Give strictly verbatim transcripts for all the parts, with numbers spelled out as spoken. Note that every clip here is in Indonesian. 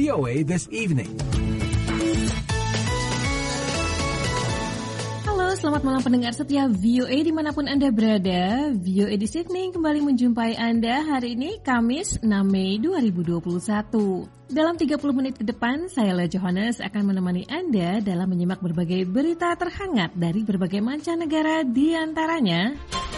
V O A This Evening. Halo, selamat malam pendengar setia V O A dimanapun Anda berada. V O A This Evening kembali menjumpai Anda hari ini Kamis enam Mei dua ribu dua puluh satu. Dalam tiga puluh menit ke depan, saya Le Johannes akan menemani Anda dalam menyimak berbagai berita terhangat dari berbagai mancanegara, di antaranya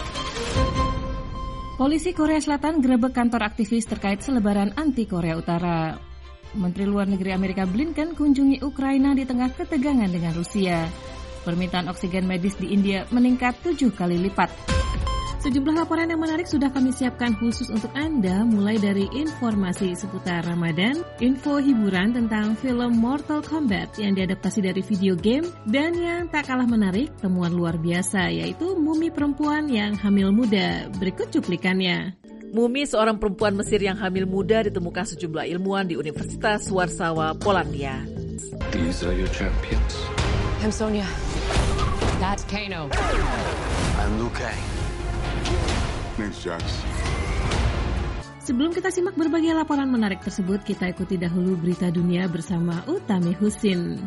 Polisi Korea Selatan gerebek kantor aktivis terkait selebaran anti Korea Utara. Menteri Luar Negeri Amerika Blinken kunjungi Ukraina di tengah ketegangan dengan Rusia. Permintaan oksigen medis di India meningkat tujuh kali lipat. Sejumlah laporan yang menarik sudah kami siapkan khusus untuk Anda, mulai dari informasi seputar Ramadan, info hiburan tentang film Mortal Kombat yang diadaptasi dari video game, dan yang tak kalah menarik, temuan luar biasa, yaitu mumi perempuan yang hamil muda. Berikut cuplikannya. Mumi seorang perempuan Mesir yang hamil muda ditemukan sejumlah ilmuwan di Universitas Warsawa, Polandia. These are your champions. I'm Sonia. That's Kano. I'm Liu Kang. Name's Jax. Sebelum kita simak berbagai laporan menarik tersebut, kita ikuti dahulu berita dunia bersama Utami Husin.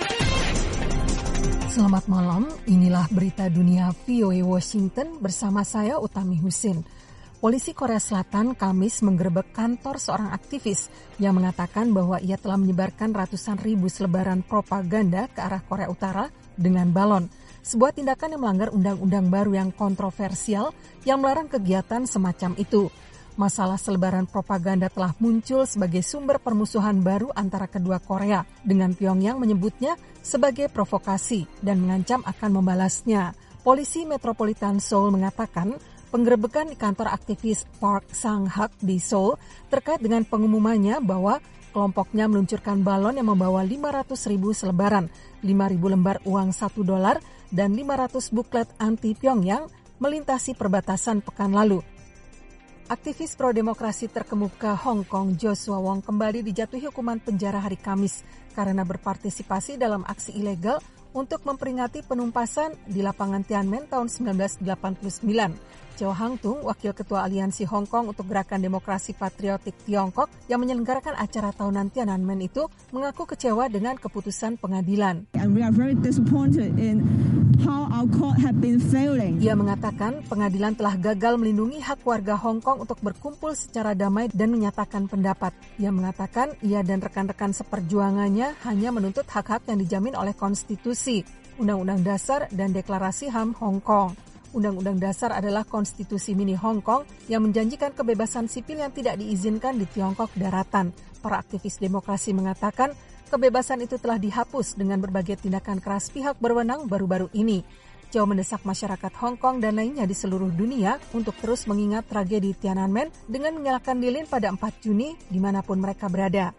Selamat malam, inilah berita dunia V O A Washington bersama saya Utami Husin. Polisi Korea Selatan Kamis menggerebek kantor seorang aktivis yang mengatakan bahwa ia telah menyebarkan ratusan ribu selebaran propaganda ke arah Korea Utara dengan balon. Sebuah tindakan yang melanggar undang-undang baru yang kontroversial yang melarang kegiatan semacam itu. Masalah selebaran propaganda telah muncul sebagai sumber permusuhan baru antara kedua Korea, dengan Pyongyang menyebutnya sebagai provokasi dan mengancam akan membalasnya. Polisi Metropolitan Seoul mengatakan penggerebekan di kantor aktivis Park Sang-hak di Seoul terkait dengan pengumumannya bahwa kelompoknya meluncurkan balon yang membawa lima ratus ribu selebaran, lima ribu lembar uang satu dolar, dan lima ratus buklet anti Pyongyang melintasi perbatasan pekan lalu. Aktivis pro-demokrasi terkemuka Hong Kong Joshua Wong kembali dijatuhi hukuman penjara hari Kamis karena berpartisipasi dalam aksi ilegal untuk memperingati penumpasan di lapangan Tiananmen tahun sembilan belas delapan puluh sembilan. Chow Hang-tung, Wakil Ketua Aliansi Hong Kong untuk Gerakan Demokrasi Patriotik Tiongkok yang menyelenggarakan acara tahunan Tiananmen itu, mengaku kecewa dengan keputusan pengadilan. And we are very disappointed in how our court have been failing. Ia mengatakan pengadilan telah gagal melindungi hak warga Hong Kong untuk berkumpul secara damai dan menyatakan pendapat. Ia mengatakan ia dan rekan-rekan seperjuangannya hanya menuntut hak-hak yang dijamin oleh konstitusi, Undang-Undang Dasar dan Deklarasi H A M Hong Kong. Undang-Undang Dasar adalah konstitusi mini Hong Kong yang menjanjikan kebebasan sipil yang tidak diizinkan di Tiongkok daratan. Para aktivis demokrasi mengatakan kebebasan itu telah dihapus dengan berbagai tindakan keras pihak berwenang baru-baru ini. Chow mendesak masyarakat Hong Kong dan lainnya di seluruh dunia untuk terus mengingat tragedi Tiananmen dengan menyalakan lilin pada empat Juni dimanapun mereka berada.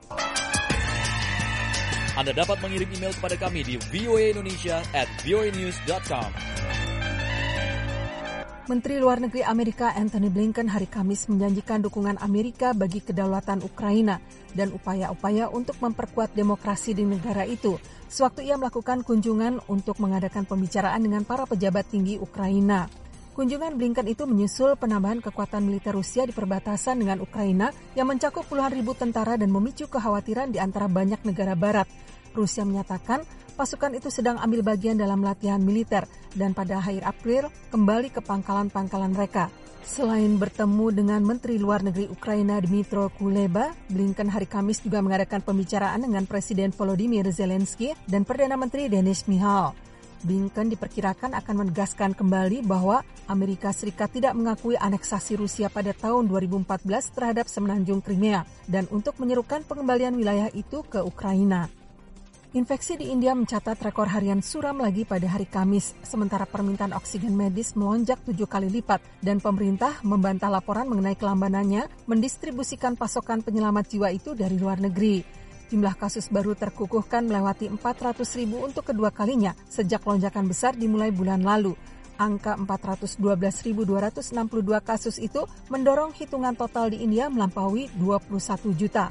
Anda dapat mengirim email kepada kami di voaindonesia at voanews dot com. Menteri Luar Negeri Amerika Antony Blinken hari Kamis menjanjikan dukungan Amerika bagi kedaulatan Ukraina dan upaya-upaya untuk memperkuat demokrasi di negara itu, sewaktu ia melakukan kunjungan untuk mengadakan pembicaraan dengan para pejabat tinggi Ukraina. Kunjungan Blinken itu menyusul penambahan kekuatan militer Rusia di perbatasan dengan Ukraina yang mencakup puluhan ribu tentara dan memicu kekhawatiran di antara banyak negara barat. Rusia menyatakan pasukan itu sedang ambil bagian dalam latihan militer dan pada akhir April kembali ke pangkalan-pangkalan mereka. Selain bertemu dengan Menteri Luar Negeri Ukraina Dmytro Kuleba, Blinken hari Kamis juga mengadakan pembicaraan dengan Presiden Volodymyr Zelensky dan Perdana Menteri Denis Mihal. Blinken diperkirakan akan menegaskan kembali bahwa Amerika Serikat tidak mengakui aneksasi Rusia pada tahun dua ribu empat belas terhadap semenanjung Crimea dan untuk menyerukan pengembalian wilayah itu ke Ukraina. Infeksi di India mencatat rekor harian suram lagi pada hari Kamis, sementara permintaan oksigen medis melonjak tujuh kali lipat dan pemerintah membantah laporan mengenai kelambanannya mendistribusikan pasokan penyelamat jiwa itu dari luar negeri. Jumlah kasus baru terkukuhkan melewati empat ratus ribu untuk kedua kalinya sejak lonjakan besar dimulai bulan lalu. Angka empat ratus dua belas ribu dua ratus enam puluh dua kasus itu mendorong hitungan total di India melampaui dua puluh satu juta.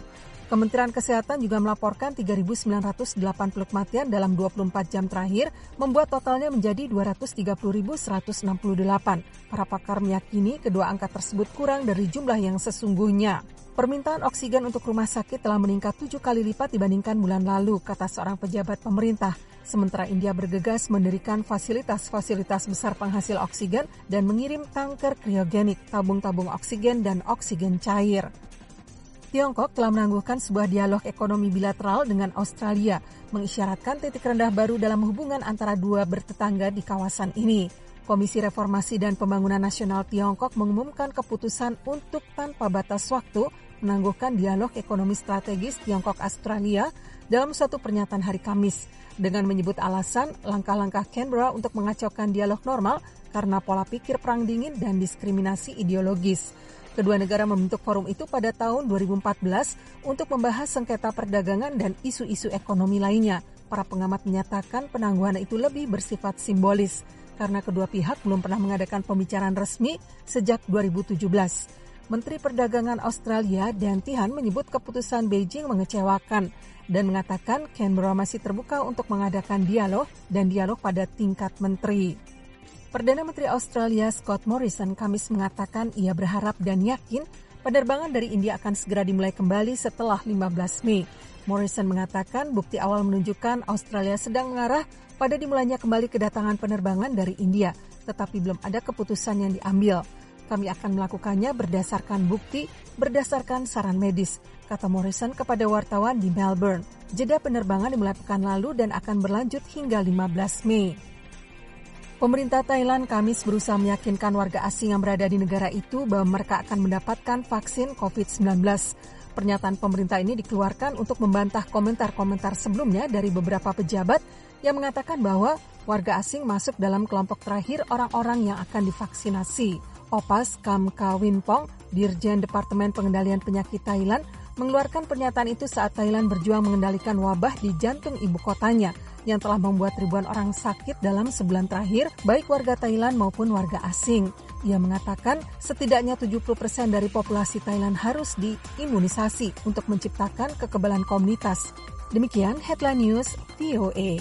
Kementerian Kesehatan juga melaporkan tiga ribu sembilan ratus delapan puluh kematian dalam dua puluh empat jam terakhir, membuat totalnya menjadi dua ratus tiga puluh ribu seratus enam puluh delapan. Para pakar meyakini kedua angka tersebut kurang dari jumlah yang sesungguhnya. Permintaan oksigen untuk rumah sakit telah meningkat tujuh kali lipat dibandingkan bulan lalu, kata seorang pejabat pemerintah. Sementara India bergegas mendirikan fasilitas-fasilitas besar penghasil oksigen dan mengirim tanker kriogenik, tabung-tabung oksigen dan oksigen cair. Tiongkok telah menangguhkan sebuah dialog ekonomi bilateral dengan Australia, mengisyaratkan titik rendah baru dalam hubungan antara dua bertetangga di kawasan ini. Komisi Reformasi dan Pembangunan Nasional Tiongkok mengumumkan keputusan untuk tanpa batas waktu menangguhkan dialog ekonomi strategis Tiongkok-Australia dalam suatu pernyataan hari Kamis, dengan menyebut alasan langkah-langkah Canberra untuk mengacaukan dialog normal karena pola pikir perang dingin dan diskriminasi ideologis. Kedua negara membentuk forum itu pada tahun dua ribu empat belas untuk membahas sengketa perdagangan dan isu-isu ekonomi lainnya. Para pengamat menyatakan penangguhan itu lebih bersifat simbolis karena kedua pihak belum pernah mengadakan pembicaraan resmi sejak dua ribu tujuh belas. Menteri Perdagangan Australia Dan Tehan menyebut keputusan Beijing mengecewakan dan mengatakan Canberra masih terbuka untuk mengadakan dialog dan dialog pada tingkat menteri. Perdana Menteri Australia Scott Morrison Kamis mengatakan ia berharap dan yakin penerbangan dari India akan segera dimulai kembali setelah lima belas Mei. Morrison mengatakan bukti awal menunjukkan Australia sedang mengarah pada dimulainya kembali kedatangan penerbangan dari India, tetapi belum ada keputusan yang diambil. Kami akan melakukannya berdasarkan bukti, berdasarkan saran medis, kata Morrison kepada wartawan di Melbourne. Jeda penerbangan dimulai pekan lalu dan akan berlanjut hingga lima belas Mei. Pemerintah Thailand Kamis berusaha meyakinkan warga asing yang berada di negara itu bahwa mereka akan mendapatkan vaksin covid sembilan belas. Pernyataan pemerintah ini dikeluarkan untuk membantah komentar-komentar sebelumnya dari beberapa pejabat yang mengatakan bahwa warga asing masuk dalam kelompok terakhir orang-orang yang akan divaksinasi. Opas Kamkawimpong, Dirjen Departemen Pengendalian Penyakit Thailand, mengeluarkan pernyataan itu saat Thailand berjuang mengendalikan wabah di jantung ibu kotanya yang telah membuat ribuan orang sakit dalam sebulan terakhir, baik warga Thailand maupun warga asing. Ia mengatakan setidaknya tujuh puluh persen dari populasi Thailand harus diimunisasi untuk menciptakan kekebalan komunitas. Demikian Headline News V O A.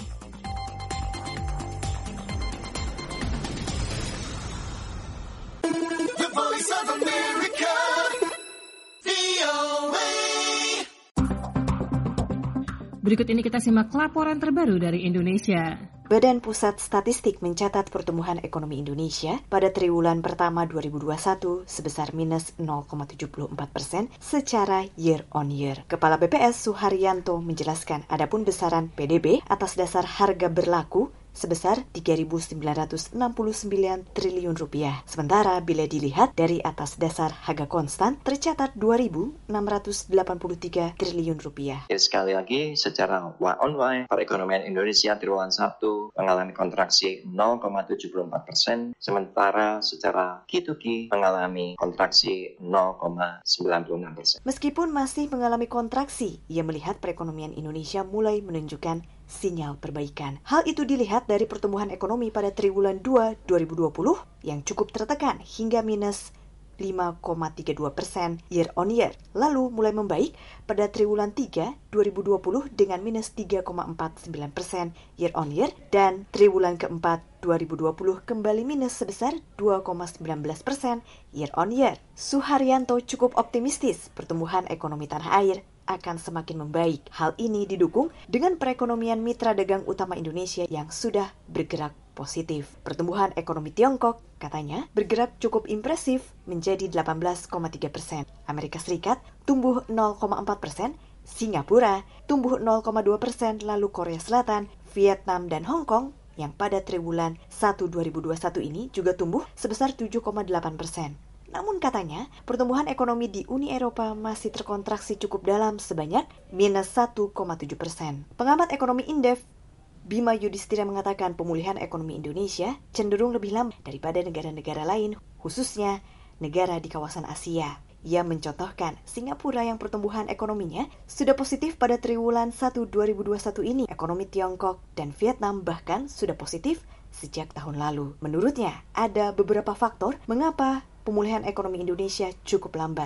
Berikut ini kita simak laporan terbaru dari Indonesia. Badan Pusat Statistik mencatat pertumbuhan ekonomi Indonesia pada triwulan pertama dua ribu dua puluh satu sebesar minus nol koma tujuh empat persen secara year on year. Kepala B P S Suharyanto menjelaskan adapun besaran P D B atas dasar harga berlaku sebesar tiga ribu sembilan ratus enam puluh sembilan triliun rupiah. Sementara bila dilihat dari atas dasar harga konstan tercatat dua ribu enam ratus delapan puluh tiga triliun rupiah. Sekali lagi secara Y on Y perekonomian Indonesia triwulan satu mengalami kontraksi nol koma tujuh empat persen, sementara secara Q to Q mengalami kontraksi nol koma sembilan enam persen. Meskipun masih mengalami kontraksi, ia melihat perekonomian Indonesia mulai menunjukkan sinyal perbaikan. Hal itu dilihat dari pertumbuhan ekonomi pada triwulan dua dua ribu dua puluh yang cukup tertekan hingga minus lima koma tiga dua persen year on year, lalu mulai membaik pada triwulan tiga dua ribu dua puluh dengan minus tiga koma empat sembilan persen year on year, dan triwulan keempat dua ribu dua puluh kembali minus sebesar dua koma satu sembilan persen year on year. Suharyanto cukup optimistis pertumbuhan ekonomi tanah air akan semakin membaik. Hal ini didukung dengan perekonomian mitra dagang utama Indonesia yang sudah bergerak positif. Pertumbuhan ekonomi Tiongkok, katanya, bergerak cukup impresif menjadi delapan belas koma tiga persen. Amerika Serikat tumbuh nol koma empat persen, Singapura tumbuh nol koma dua persen, lalu Korea Selatan, Vietnam, dan Hong Kong yang pada triwulan satu dua ribu dua puluh satu ini juga tumbuh sebesar tujuh koma delapan persen. Namun katanya, pertumbuhan ekonomi di Uni Eropa masih terkontraksi cukup dalam sebanyak minus satu koma tujuh persen. Pengamat ekonomi Indef, Bima Yudhistira mengatakan pemulihan ekonomi Indonesia cenderung lebih lambat daripada negara-negara lain, khususnya negara di kawasan Asia. Ia mencontohkan Singapura yang pertumbuhan ekonominya sudah positif pada triwulan satu dua ribu dua puluh satu ini. Ekonomi Tiongkok dan Vietnam bahkan sudah positif sejak tahun lalu. Menurutnya, ada beberapa faktor mengapa pemulihan ekonomi Indonesia cukup lambat.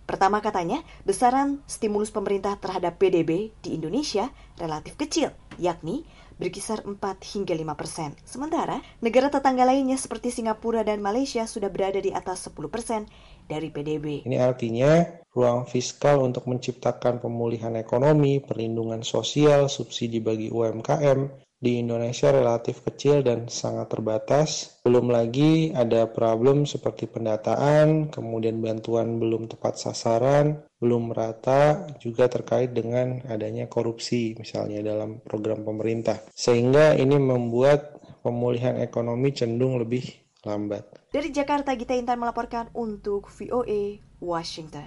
Pertama katanya, besaran stimulus pemerintah terhadap P D B di Indonesia relatif kecil, yakni berkisar empat hingga lima persen. Sementara, negara tetangga lainnya seperti Singapura dan Malaysia sudah berada di atas sepuluh persen dari P D B. Ini artinya ruang fiskal untuk menciptakan pemulihan ekonomi, perlindungan sosial, subsidi bagi U M K M di Indonesia relatif kecil dan sangat terbatas. Belum lagi ada problem seperti pendataan, kemudian bantuan belum tepat sasaran, belum merata, juga terkait dengan adanya korupsi misalnya dalam program pemerintah. Sehingga ini membuat pemulihan ekonomi cenderung lebih lambat. Dari Jakarta, Gita Intan melaporkan untuk V O A Washington.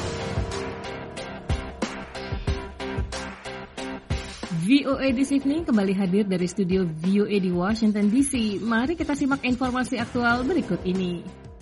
V O A This Evening kembali hadir dari studio V O A di Washington D C. Mari kita simak informasi aktual berikut ini.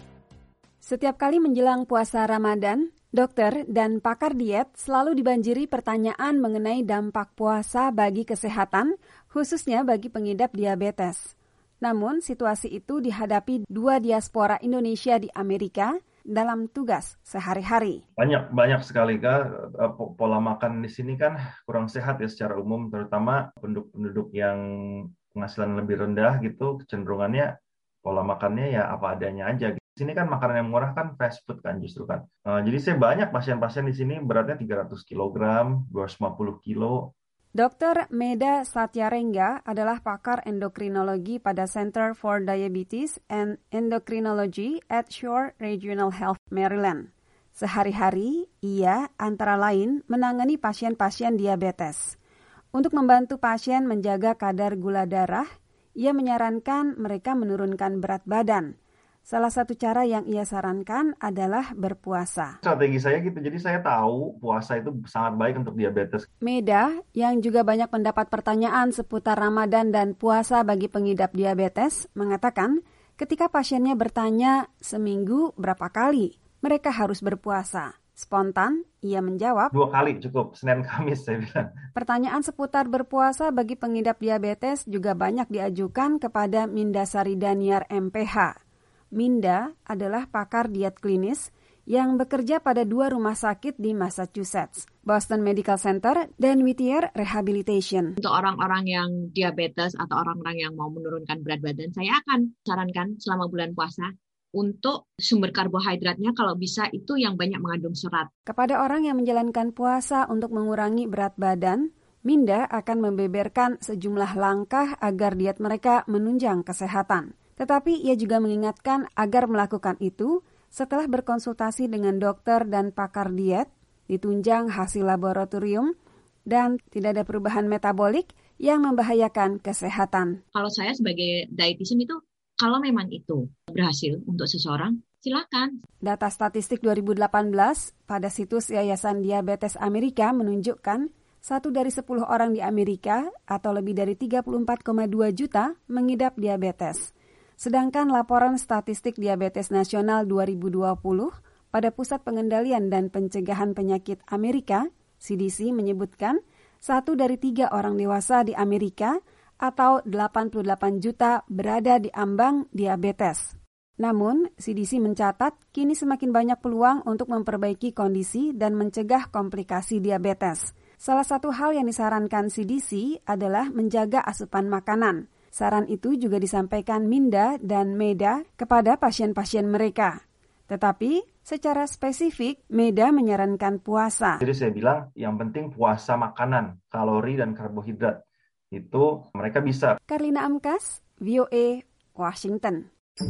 Setiap kali menjelang puasa Ramadan, dokter dan pakar diet selalu dibanjiri pertanyaan mengenai dampak puasa bagi kesehatan, khususnya bagi pengidap diabetes. Namun, situasi itu dihadapi dua diaspora Indonesia di Amerika dalam tugas sehari-hari. Banyak banyak sekali Kak, pola makan di sini kan kurang sehat ya secara umum, terutama penduduk-penduduk yang penghasilan lebih rendah gitu, kecenderungannya pola makannya ya apa adanya aja. Di sini kan makanan yang murah kan fast food kan justru kan. Nah, jadi saya banyak pasien-pasien di sini beratnya tiga ratus kilogram, dua ratus lima puluh kilo. dokter Meda Satyarengga adalah pakar endokrinologi pada Center for Diabetes and Endocrinology at Shore Regional Health, Maryland. Sehari-hari, ia antara lain menangani pasien-pasien diabetes. Untuk membantu pasien menjaga kadar gula darah, ia menyarankan mereka menurunkan berat badan. Salah satu cara yang ia sarankan adalah berpuasa. Strategi saya gitu, jadi saya tahu puasa itu sangat baik untuk diabetes. Meda, yang juga banyak mendapat pertanyaan seputar Ramadan dan puasa bagi pengidap diabetes, mengatakan ketika pasiennya bertanya seminggu berapa kali mereka harus berpuasa. Spontan, ia menjawab, dua kali cukup, Senin Kamis saya bilang. Pertanyaan seputar berpuasa bagi pengidap diabetes juga banyak diajukan kepada Mindasari Daniar M P H. Minda adalah pakar diet klinis yang bekerja pada dua rumah sakit di Massachusetts, Boston Medical Center dan Whittier Rehabilitation. Untuk orang-orang yang diabetes atau orang-orang yang mau menurunkan berat badan, saya akan sarankan selama bulan puasa untuk sumber karbohidratnya kalau bisa itu yang banyak mengandung serat. Kepada orang yang menjalankan puasa untuk mengurangi berat badan, Minda akan membeberkan sejumlah langkah agar diet mereka menunjang kesehatan. Tetapi ia juga mengingatkan agar melakukan itu setelah berkonsultasi dengan dokter dan pakar diet, ditunjang hasil laboratorium, dan tidak ada perubahan metabolik yang membahayakan kesehatan. Kalau saya sebagai dietitian itu, kalau memang itu berhasil untuk seseorang, silakan. Data statistik dua ribu delapan belas pada situs Yayasan Diabetes Amerika menunjukkan satu dari sepuluh orang di Amerika atau lebih dari tiga puluh empat koma dua juta mengidap diabetes. Sedangkan laporan statistik diabetes nasional dua ribu dua puluh pada Pusat Pengendalian dan Pencegahan Penyakit Amerika, C D C menyebutkan satu dari tiga orang dewasa di Amerika atau delapan puluh delapan juta berada di ambang diabetes. Namun, C D C mencatat kini semakin banyak peluang untuk memperbaiki kondisi dan mencegah komplikasi diabetes. Salah satu hal yang disarankan C D C adalah menjaga asupan makanan. Saran itu juga disampaikan Minda dan Meda kepada pasien-pasien mereka. Tetapi secara spesifik, Meda menyarankan puasa. Jadi saya bilang yang penting puasa makanan, kalori dan karbohidrat. Itu mereka bisa. Karlina Amkas, V O A, Washington.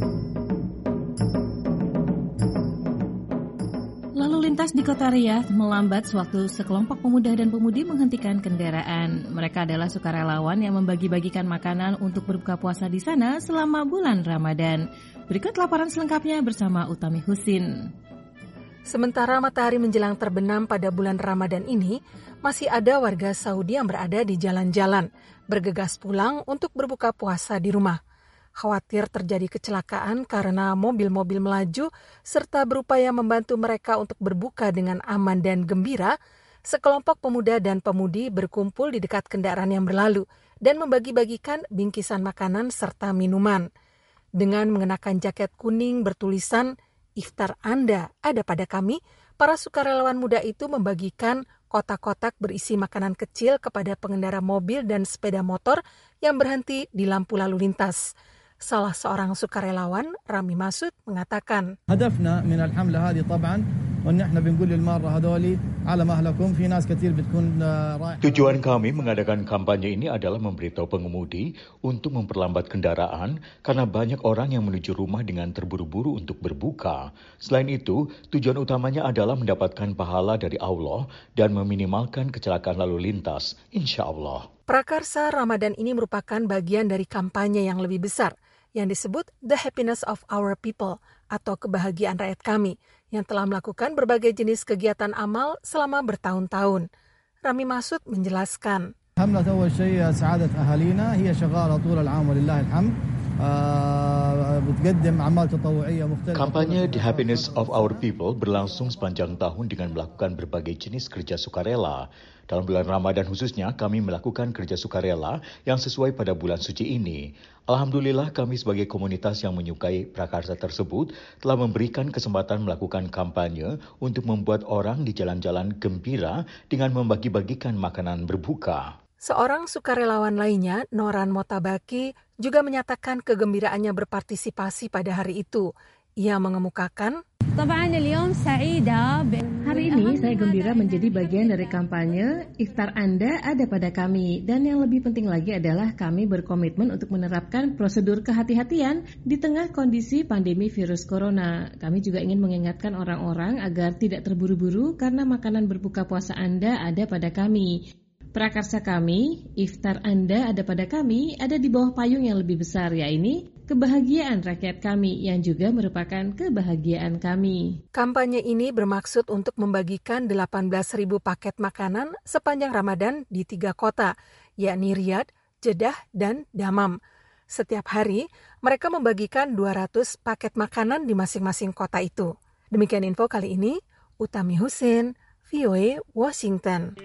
Lalu lintas di kota Riyadh melambat sewaktu sekelompok pemuda dan pemudi menghentikan kendaraan. Mereka adalah sukarelawan yang membagi-bagikan makanan untuk berbuka puasa di sana selama bulan Ramadan. Berikut laporan selengkapnya bersama Utami Husin. Sementara matahari menjelang terbenam pada bulan Ramadan ini, masih ada warga Saudi yang berada di jalan-jalan, bergegas pulang untuk berbuka puasa di rumah. Khawatir terjadi kecelakaan karena mobil-mobil melaju serta berupaya membantu mereka untuk berbuka dengan aman dan gembira, sekelompok pemuda dan pemudi berkumpul di dekat kendaraan yang berlalu dan membagi-bagikan bingkisan makanan serta minuman. Dengan mengenakan jaket kuning bertulisan, "Iftar Anda ada pada kami," Para sukarelawan muda itu membagikan kotak-kotak berisi makanan kecil kepada pengendara mobil dan sepeda motor yang berhenti di lampu lalu lintas. Salah seorang sukarelawan, Rami Masud, mengatakan, هدفنا من الحملة هذه طبعا وان احنا بنقول للمارة هذولي على مهلكم في ناس كثير بتكون رايحة. Tujuan kami mengadakan kampanye ini adalah memberitahu pengemudi untuk memperlambat kendaraan karena banyak orang yang menuju rumah dengan terburu-buru untuk berbuka. Selain itu, tujuan utamanya adalah mendapatkan pahala dari Allah dan meminimalkan kecelakaan lalu lintas, insya Allah. Prakarsa Ramadan ini merupakan bagian dari kampanye yang lebih besar yang disebut The Happiness of Our People atau kebahagiaan rakyat kami yang telah melakukan berbagai jenis kegiatan amal selama bertahun-tahun. Rami Masud menjelaskan. حملة أول شيء سعادة أهالينا هي شغالة طول العام ولله الحمد. بتقدم أعمال تطوعية مختلفة. Kampanye The Happiness of Our People berlangsung sepanjang tahun dengan melakukan berbagai jenis kerja sukarela. Dalam bulan Ramadan khususnya, kami melakukan kerja sukarela yang sesuai pada bulan suci ini. Alhamdulillah kami sebagai komunitas yang menyukai prakarsa tersebut telah memberikan kesempatan melakukan kampanye untuk membuat orang di jalan-jalan gembira dengan membagi-bagikan makanan berbuka. Seorang sukarelawan lainnya, Noran Motabaki, juga menyatakan kegembiraannya berpartisipasi pada hari itu. Ia mengemukakan, hari ini saya gembira menjadi bagian dari kampanye Iftar Anda ada pada kami. Dan yang lebih penting lagi adalah kami berkomitmen untuk menerapkan prosedur kehati-hatian di tengah kondisi pandemi virus corona. Kami juga ingin mengingatkan orang-orang agar tidak terburu-buru karena makanan berbuka puasa Anda ada pada kami. Prakarsa kami, Iftar Anda ada pada kami, ada di bawah payung yang lebih besar, yaitu kebahagiaan rakyat kami yang juga merupakan kebahagiaan kami. Kampanye ini bermaksud untuk membagikan delapan belas ribu paket makanan sepanjang Ramadan di tiga kota, yakni Riyadh, Jeddah, dan Dammam. Setiap hari, mereka membagikan dua ratus paket makanan di masing-masing kota itu. Demikian info kali ini, Utami Husin, V O A, Washington.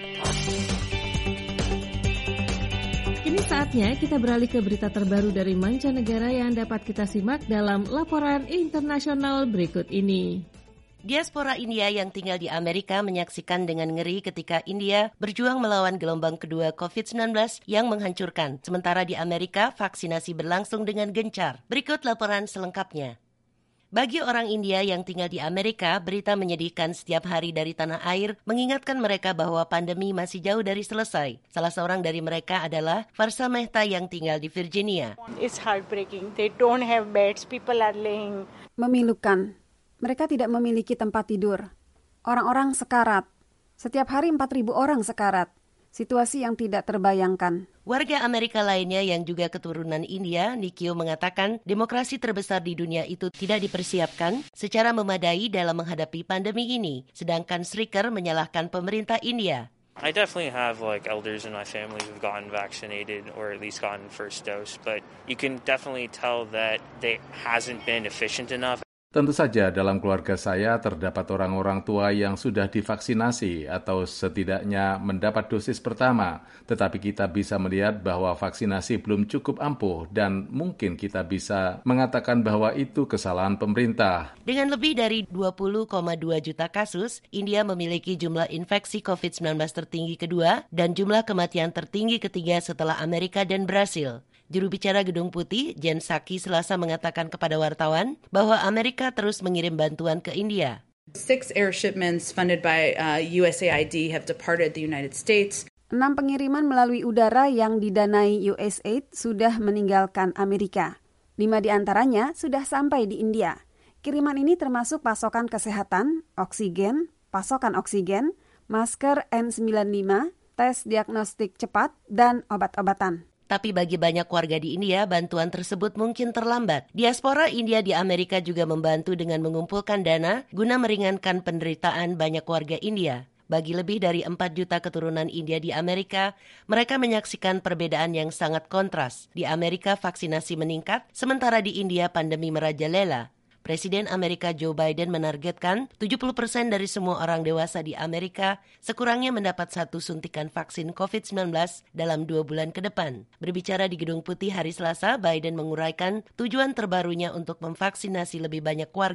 Kini saatnya kita beralih ke berita terbaru dari mancanegara yang dapat kita simak dalam laporan internasional berikut ini. Diaspora India yang tinggal di Amerika menyaksikan dengan ngeri ketika India berjuang melawan gelombang kedua covid sembilan belas yang menghancurkan. Sementara di Amerika, vaksinasi berlangsung dengan gencar. Berikut laporan selengkapnya. Bagi orang India yang tinggal di Amerika, berita menyedihkan setiap hari dari tanah air mengingatkan mereka bahwa pandemi masih jauh dari selesai. Salah seorang dari mereka adalah Farsa Mehta yang tinggal di Virginia. It's heartbreaking. They don't have beds. People are laying. Memilukan. Mereka tidak memiliki tempat tidur. Orang-orang sekarat. Setiap hari empat ribu orang sekarat. Situasi yang tidak terbayangkan. Warga Amerika lainnya yang juga keturunan India, Nikio mengatakan demokrasi terbesar di dunia itu tidak dipersiapkan secara memadai dalam menghadapi pandemi ini. Sedangkan Srikar menyalahkan pemerintah India. I definitely have like elders in my family who've gotten vaccinated or at least gotten first dose, but you can definitely tell that they hasn't been efficient enough. Tentu saja dalam keluarga saya terdapat orang-orang tua yang sudah divaksinasi atau setidaknya mendapat dosis pertama. Tetapi kita bisa melihat bahwa vaksinasi belum cukup ampuh dan mungkin kita bisa mengatakan bahwa itu kesalahan pemerintah. Dengan lebih dari dua puluh koma dua juta kasus, India memiliki jumlah infeksi covid sembilan belas tertinggi kedua dan jumlah kematian tertinggi ketiga setelah Amerika dan Brasil. Juru bicara Gedung Putih, Jen Psaki, Selasa mengatakan kepada wartawan bahwa Amerika terus mengirim bantuan ke India. Six air shipments funded by uh, U S A I D have departed the United States. Enam pengiriman melalui udara yang didanai U S A I D sudah meninggalkan Amerika. Lima di antaranya sudah sampai di India. Kiriman ini termasuk pasokan kesehatan, oksigen, pasokan oksigen, masker N sembilan puluh lima, tes diagnostik cepat, dan obat-obatan. Tapi bagi banyak warga di India, bantuan tersebut mungkin terlambat. Diaspora India di Amerika juga membantu dengan mengumpulkan dana guna meringankan penderitaan banyak warga India. Bagi lebih dari empat juta keturunan India di Amerika, mereka menyaksikan perbedaan yang sangat kontras. Di Amerika vaksinasi meningkat, sementara di India pandemi merajalela. Presiden Amerika Joe Biden menargetkan tujuh puluh persen dari semua orang dewasa di Amerika sekurangnya mendapat satu suntikan vaksin covid sembilan belas dalam dua bulan ke depan. Berbicara di Gedung Putih hari Selasa, Biden menguraikan tujuan terbarunya untuk memvaksinasi lebih banyak warga.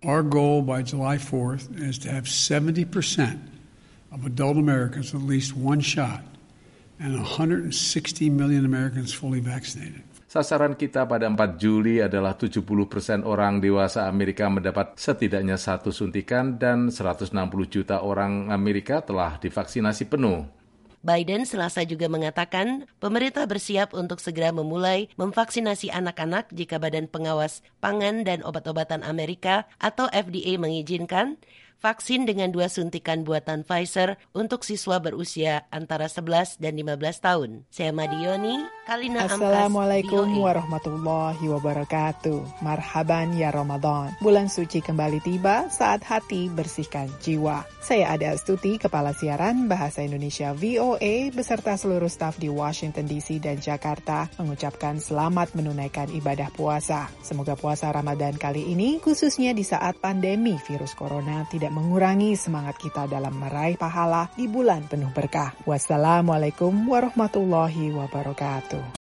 Our goal by July fourth is to have seventy percent of adult Americans with at least one shot and one hundred sixty million Americans fully vaccinated. Sasaran kita pada empat Juli adalah tujuh puluh persen orang dewasa Amerika mendapat setidaknya satu suntikan dan seratus enam puluh juta orang Amerika telah divaksinasi penuh. Biden Selasa juga mengatakan pemerintah bersiap untuk segera memulai memvaksinasi anak-anak jika Badan Pengawas Pangan dan Obat-obatan Amerika atau F D A mengizinkan vaksin dengan dua suntikan buatan Pfizer untuk siswa berusia antara sebelas dan lima belas tahun. Saya Madioni, Kalina Ampas. Assalamualaikum warahmatullahi wabarakatuh. Marhaban ya Ramadan. Bulan suci kembali tiba saat hati bersihkan jiwa. Saya Ade Astuti, Kepala Siaran Bahasa Indonesia V O A beserta seluruh staf di Washington D C dan Jakarta mengucapkan selamat menunaikan ibadah puasa. Semoga puasa Ramadan kali ini khususnya di saat pandemi virus corona tidak mengurangi semangat kita dalam meraih pahala di bulan penuh berkah. Wassalamualaikum warahmatullahi wabarakatuh.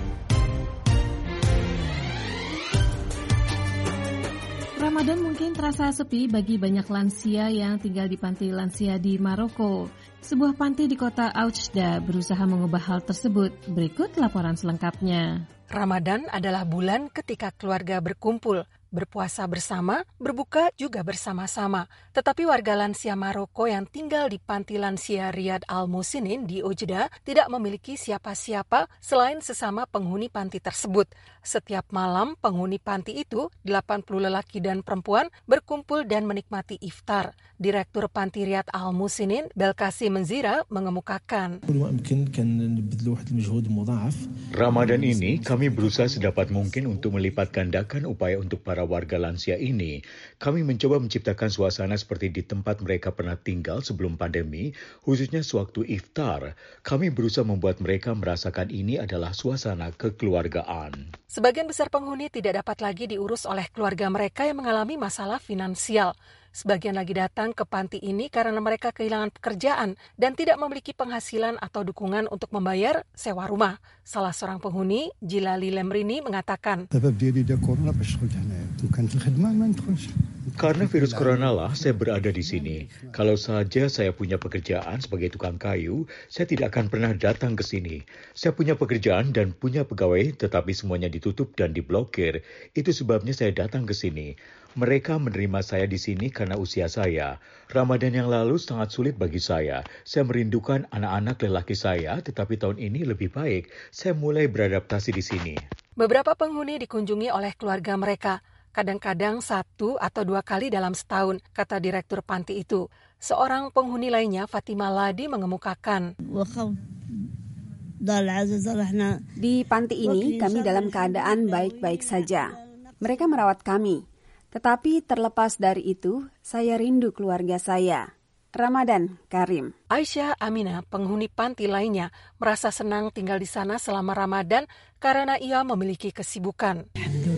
Ramadan mungkin terasa sepi bagi banyak lansia yang tinggal di panti lansia di Maroko. Sebuah panti di kota Oujda berusaha mengubah hal tersebut. Berikut laporan selengkapnya. Ramadan adalah bulan ketika keluarga berkumpul, berpuasa bersama, berbuka juga bersama-sama. Tetapi warga lansia Maroko yang tinggal di panti lansia Riyad Al-Musinin di Oujda tidak memiliki siapa-siapa selain sesama penghuni panti tersebut. Setiap malam penghuni panti itu, delapan puluh lelaki dan perempuan, berkumpul dan menikmati iftar. Direktur panti Riyad Al-Musinin, Belkasi Menzira, mengemukakan. Ramadan ini kami berusaha sedapat mungkin untuk melipat gandakan upaya untuk para warga lansia ini. Kami mencoba menciptakan suasana seperti di tempat mereka pernah tinggal sebelum pandemi, khususnya sewaktu iftar. Kami berusaha membuat mereka merasakan ini adalah suasana kekeluargaan. Sebagian besar penghuni tidak dapat lagi diurus oleh keluarga mereka yang mengalami masalah finansial. Sebagian lagi datang ke panti ini karena mereka kehilangan pekerjaan dan tidak memiliki penghasilan atau dukungan untuk membayar sewa rumah. Salah seorang penghuni, Jilali Lemrini, mengatakan, karena virus corona lah saya berada di sini. Kalau saja saya punya pekerjaan sebagai tukang kayu, saya tidak akan pernah datang ke sini. Saya punya pekerjaan dan punya pegawai, tetapi semuanya ditutup dan diblokir. Itu sebabnya saya datang ke sini. Mereka menerima saya di sini karena usia saya. Ramadan yang lalu sangat sulit bagi saya. Saya merindukan anak-anak lelaki saya, tetapi tahun ini lebih baik. Saya mulai beradaptasi di sini. Beberapa penghuni dikunjungi oleh keluarga mereka. Kadang-kadang satu atau dua kali dalam setahun, kata direktur panti itu. Seorang penghuni lainnya, Fatima Ladi, mengemukakan. Di panti ini kami dalam keadaan baik-baik saja. Mereka merawat kami. Tetapi terlepas dari itu, saya rindu keluarga saya. Ramadan Karim. Aisyah Aminah, penghuni panti lainnya, merasa senang tinggal di sana selama Ramadan karena ia memiliki kesibukan.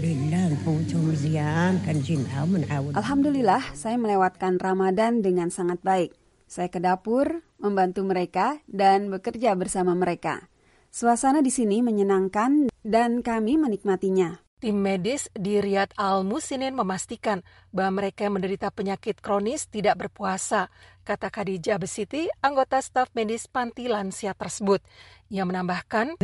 Alhamdulillah, saya melewatkan Ramadan dengan sangat baik. Saya ke dapur, membantu mereka, dan bekerja bersama mereka. Suasana di sini menyenangkan dan kami menikmatinya. Tim medis di Riyad Al-Musinin memastikan bahwa mereka yang menderita penyakit kronis tidak berpuasa, kata Khadijah Besiti, anggota staf medis panti lansia tersebut. Ia menambahkan,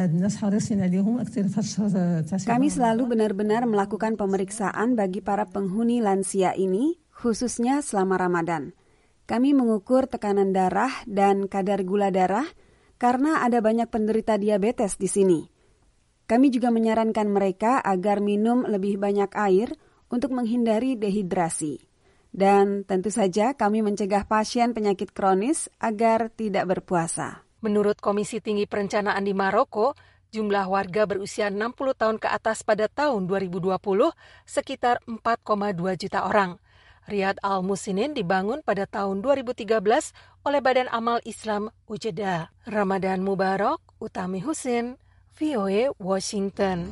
kami selalu benar-benar melakukan pemeriksaan bagi para penghuni lansia ini, khususnya selama Ramadan. Kami mengukur tekanan darah dan kadar gula darah karena ada banyak penderita diabetes di sini. Kami juga menyarankan mereka agar minum lebih banyak air untuk menghindari dehidrasi. Dan tentu saja kami mencegah pasien penyakit kronis agar tidak berpuasa. Menurut Komisi Tinggi Perencanaan di Maroko, jumlah warga berusia enam puluh tahun ke atas pada tahun dua ribu dua puluh sekitar empat koma dua juta orang. Riyad Al-Musinin dibangun pada tahun dua ribu tiga belas oleh Badan Amal Islam Oujda. Ramadan Mubarak, Utami Husin, V O A Washington.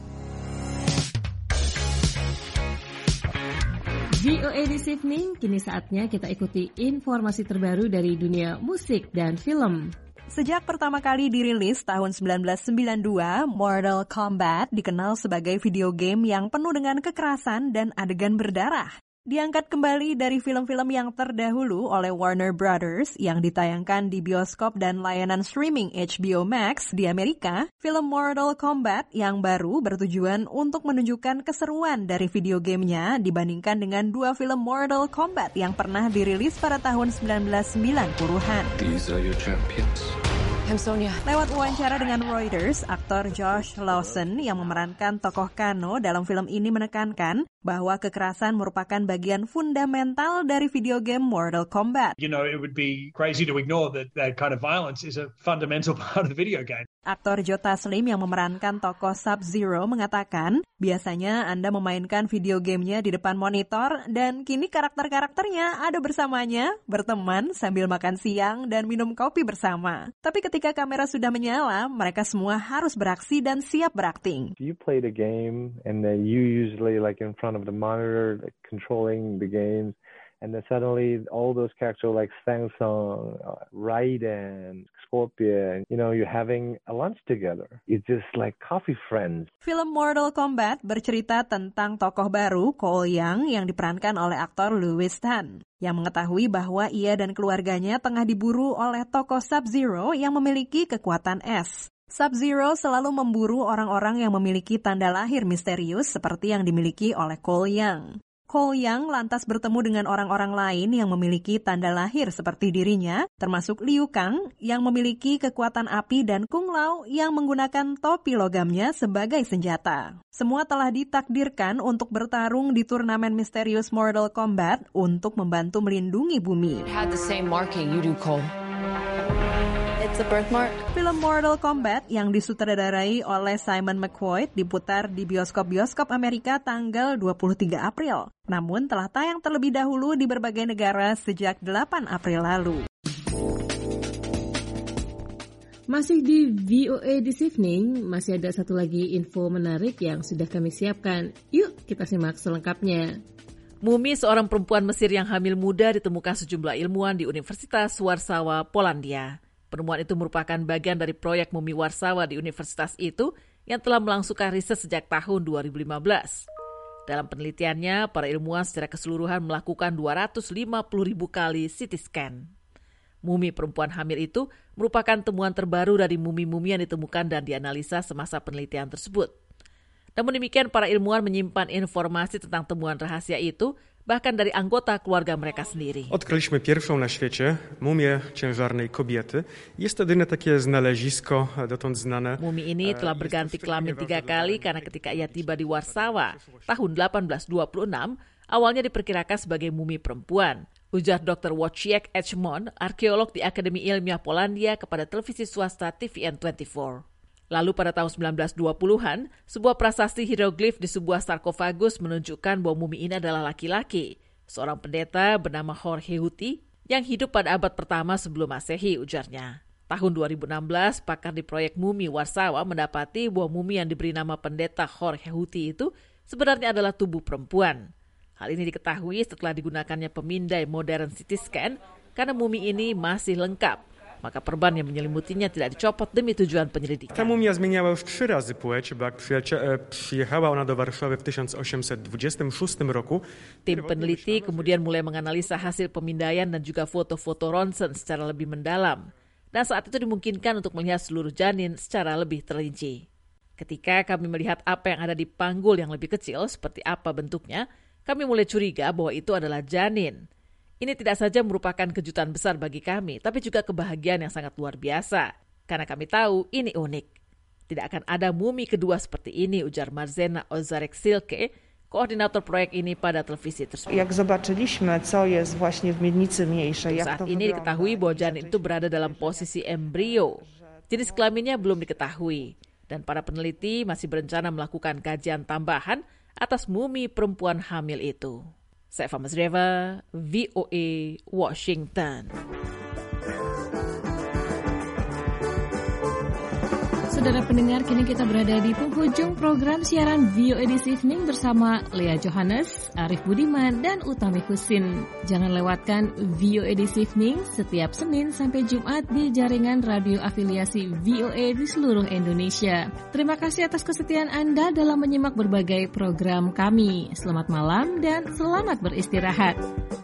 V O A This Evening, kini saatnya kita ikuti informasi terbaru dari dunia musik dan film. Sejak pertama kali dirilis tahun sembilan belas sembilan puluh dua, Mortal Kombat dikenal sebagai video game yang penuh dengan kekerasan dan adegan berdarah. diangkat kembali dari film-film yang terdahulu oleh Warner Brothers yang ditayangkan di bioskop dan layanan streaming H B O Max di Amerika. Film Mortal Kombat yang baru bertujuan untuk menunjukkan keseruan dari video gamenya dibandingkan dengan dua film Mortal Kombat yang pernah dirilis pada tahun sembilan belas sembilan puluhan. These are your champions. I'm Sonia. Lewat wawancara dengan Reuters, aktor Josh Lawson yang memerankan tokoh Kano dalam film ini menekankan bahwa kekerasan merupakan bagian fundamental dari video game Mortal Kombat. You know, it would be crazy to ignore that that kind of violence is a fundamental part of the video game. Aktor Joe Taslim yang memerankan tokoh Sub-Zero mengatakan, biasanya Anda memainkan video gamenya di depan monitor dan kini karakter-karakternya ada bersamanya, berteman sambil makan siang dan minum kopi bersama. Tapi ketika kamera sudah menyala, mereka semua harus beraksi dan siap berakting. You play the game and then you usually like in front of the monitor like controlling the games. And then suddenly all those characters like Shang Tsung, uh, Raiden, Scorpion, you know, you're having a lunch together. It's just like coffee friends. Film Mortal Kombat bercerita tentang tokoh baru, Cole Young, yang diperankan oleh aktor Louis Tan, yang mengetahui bahwa ia dan keluarganya tengah diburu oleh tokoh Sub-Zero yang memiliki kekuatan es. Sub-Zero selalu memburu orang-orang yang memiliki tanda lahir misterius seperti yang dimiliki oleh Cole Young. Cole Young lantas bertemu dengan orang-orang lain yang memiliki tanda lahir seperti dirinya, termasuk Liu Kang yang memiliki kekuatan api dan Kung Lao yang menggunakan topi logamnya sebagai senjata. Semua telah ditakdirkan untuk bertarung di turnamen misterius Mortal Kombat untuk membantu melindungi bumi. It had the same marking you do, Cole. It's a birthmark. Film Mortal Kombat yang disutradarai oleh Simon McQuoid diputar di bioskop-bioskop Amerika tanggal dua puluh tiga April. Namun telah tayang terlebih dahulu di berbagai negara sejak delapan April lalu. Masih di V O A This Evening, masih ada satu lagi info menarik yang sudah kami siapkan. Yuk kita simak selengkapnya. Mumi seorang perempuan Mesir yang hamil muda ditemukan sejumlah ilmuwan di Universitas Warsawa, Polandia. Penemuan itu merupakan bagian dari proyek Mumi Warsawa di universitas itu yang telah melangsungkan riset sejak tahun dua ribu lima belas. Dalam penelitiannya, para ilmuwan secara keseluruhan melakukan dua ratus lima puluh ribu kali C T scan. Mumi perempuan hamil itu merupakan temuan terbaru dari mumi-mumi yang ditemukan dan dianalisa semasa penelitian tersebut. Namun demikian, para ilmuwan menyimpan informasi tentang temuan rahasia itu, bahkan dari anggota keluarga mereka sendiri. Odkryliśmy pierwszą na świecie mumię ciężarnej kobiety. Jest to jedyne takie znalezisko dotąd znane. Mumi ini telah berganti kelamin tiga kali karena ketika ia tiba di Warsawa tahun delapan belas dua puluh enam, awalnya diperkirakan sebagai mumi perempuan. Ujar doktor Wojciech Echmon, arkeolog di Akademi Ilmiah Polandia kepada televisi swasta T V N dua puluh empat. Lalu pada tahun sembilan belas dua puluhan, sebuah prasasti hieroglif di sebuah sarkofagus menunjukkan bahwa mumi ini adalah laki-laki, seorang pendeta bernama Jorge Huti yang hidup pada abad pertama sebelum Masehi, ujarnya. Tahun dua ribu enam belas, pakar di proyek Mumi Warsawa mendapati bahwa mumi yang diberi nama pendeta Jorge Huti itu sebenarnya adalah tubuh perempuan. Hal ini diketahui setelah digunakannya pemindai modern C T scan karena mumi ini masih lengkap. Maka perban yang menyelimutinya tidak dicopot demi tujuan penyelidikan. Ta mumia zmieniała już trzy razy płeć, bo jak przyjechała ona do Warszawy w tysiąc osiemset dwudziestym szóstym roku. Tim peneliti kemudian mulai menganalisa hasil pemindaian dan juga foto-foto ronsen secara lebih mendalam. Dan saat itu dimungkinkan untuk melihat seluruh janin secara lebih terlinci. Ketika kami melihat apa yang ada di panggul yang lebih kecil, seperti apa bentuknya, kami mulai curiga bahwa itu adalah janin. Ini tidak saja merupakan kejutan besar bagi kami, tapi juga kebahagiaan yang sangat luar biasa. Karena kami tahu ini unik. Tidak akan ada mumi kedua seperti ini, ujar Marzena Ozarek-Silke, koordinator proyek ini pada televisi tersebut. Jak zobaczyliśmy, co jest właśnie w miednicy mniejszej, jak Saat to ini wygląda. diketahui bahwa janin itu berada dalam posisi embrio. Jenis kelaminnya belum diketahui. Dan para peneliti masih berencana melakukan kajian tambahan atas mumi perempuan hamil itu. Saifa Mazreva, V O A, Washington. saudara pendengar, kini kita berada di penghujung program siaran V O A This Evening bersama Lea Johannes, Arif Budiman, dan Utami Husin. Jangan lewatkan V O A This Evening setiap Senin sampai Jumat di jaringan radio afiliasi V O A di seluruh Indonesia. Terima kasih atas kesetiaan Anda dalam menyimak berbagai program kami. Selamat malam dan selamat beristirahat.